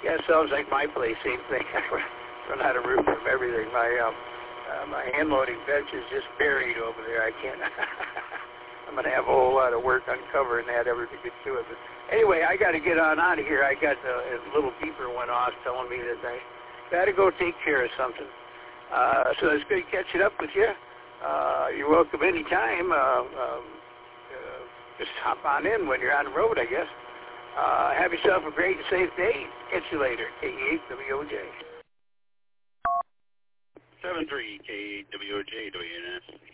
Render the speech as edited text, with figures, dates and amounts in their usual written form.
Yeah, it sounds like my place, same thing. I run out of room from everything. My hand loading bench is just buried over there. I can't. I'm going to have a whole lot of work uncovering that ever to get to it. But anyway, I got to get on out of here. I got a little beeper went off telling me that I got to go take care of something. So it's good catching up with you. You're welcome anytime. Just hop on in when you're on the road, I guess. Have yourself a great and safe day. Catch you later. KE8WOJ. 73 KE8WOJ WNS.